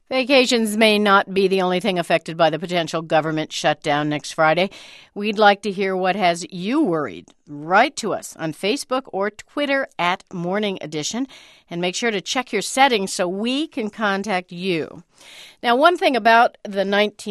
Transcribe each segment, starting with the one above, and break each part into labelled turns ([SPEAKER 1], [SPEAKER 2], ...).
[SPEAKER 1] Vacations may not be the only thing affected by the potential government shutdown next Friday. We'd like to hear what has you worried. Write to us on Facebook or Twitter at Morning Edition, and make sure to check your settings so we can contact you. Now, one thing about the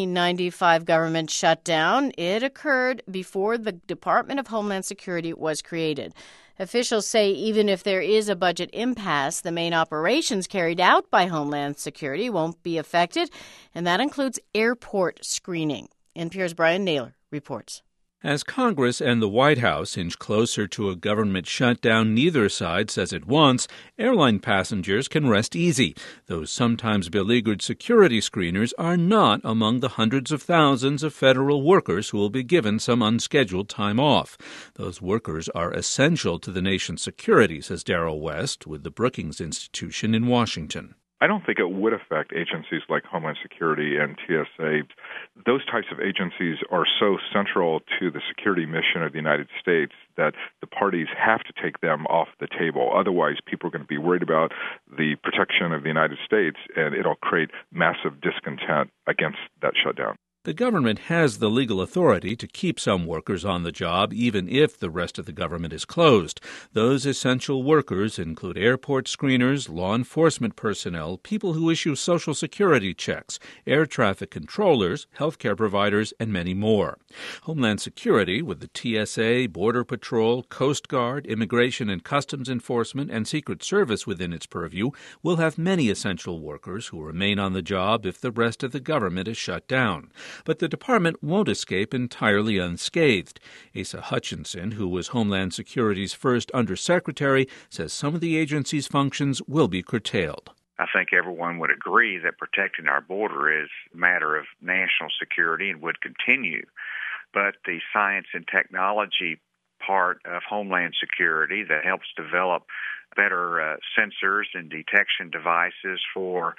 [SPEAKER 1] 1995 government shutdown, it occurred before the Department of Homeland Security was created. Officials say even if there is a budget impasse, the main operations carried out by Homeland Security won't be affected, and that includes airport screening. NPR's Brian Naylor reports.
[SPEAKER 2] As Congress and the White House inch closer to a government shutdown neither side says it wants, airline passengers can rest easy. Those sometimes beleaguered security screeners are not among the hundreds of thousands of federal workers who will be given some unscheduled time off. Those workers are essential to the nation's security, says Darrell West with the Brookings Institution in Washington.
[SPEAKER 3] I don't think it would affect agencies like Homeland Security and TSA. Those types of agencies are so central to the security mission of the United States that the parties have to take them off the table. Otherwise, people are going to be worried about the protection of the United States, and it'll create massive discontent against that shutdown.
[SPEAKER 2] The government has the legal authority to keep some workers on the job even if the rest of the government is closed. Those essential workers include airport screeners, law enforcement personnel, people who issue Social Security checks, air traffic controllers, healthcare providers, and many more. Homeland Security, with the TSA, Border Patrol, Coast Guard, Immigration and Customs Enforcement, and Secret Service within its purview, will have many essential workers who remain on the job if the rest of the government is shut down. But the department won't escape entirely unscathed. Asa Hutchinson, who was Homeland Security's first undersecretary, says some of the agency's functions will be curtailed.
[SPEAKER 4] I think everyone would agree that protecting our border is a matter of national security and would continue. But the science and technology part of Homeland Security that helps develop better sensors and detection devices for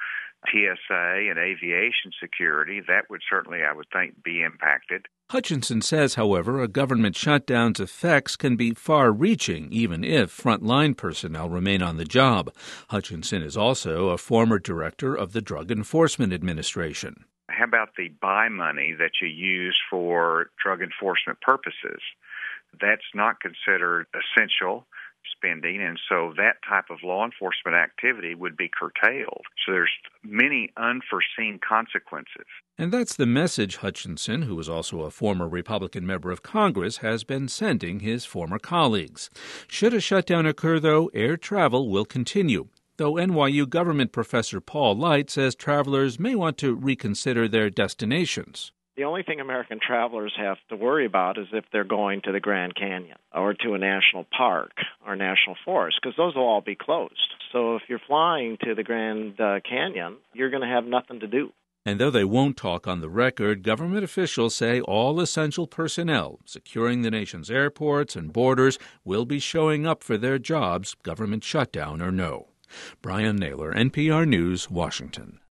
[SPEAKER 4] TSA and aviation security, that would certainly, I would think, be impacted.
[SPEAKER 2] Hutchinson says, however, a government shutdown's effects can be far-reaching, even if frontline personnel remain on the job. Hutchinson is also a former director of the Drug Enforcement Administration.
[SPEAKER 4] How about the buy money that you use for drug enforcement purposes? That's not considered essential spending, and so that type of law enforcement activity would be curtailed. So there's many unforeseen consequences.
[SPEAKER 2] And that's the message Hutchinson, who is also a former Republican member of Congress, has been sending his former colleagues. Should a shutdown occur, though, air travel will continue. Though NYU government professor Paul Light says travelers may want to reconsider their destinations.
[SPEAKER 5] The only thing American travelers have to worry about is if they're going to the Grand Canyon or to a national park or national forest, because those will all be closed. So if you're flying to the Grand Canyon, you're going to have nothing to do.
[SPEAKER 2] And though they won't talk on the record, government officials say all essential personnel securing the nation's airports and borders will be showing up for their jobs, government shutdown or no. Brian Naylor, NPR News, Washington.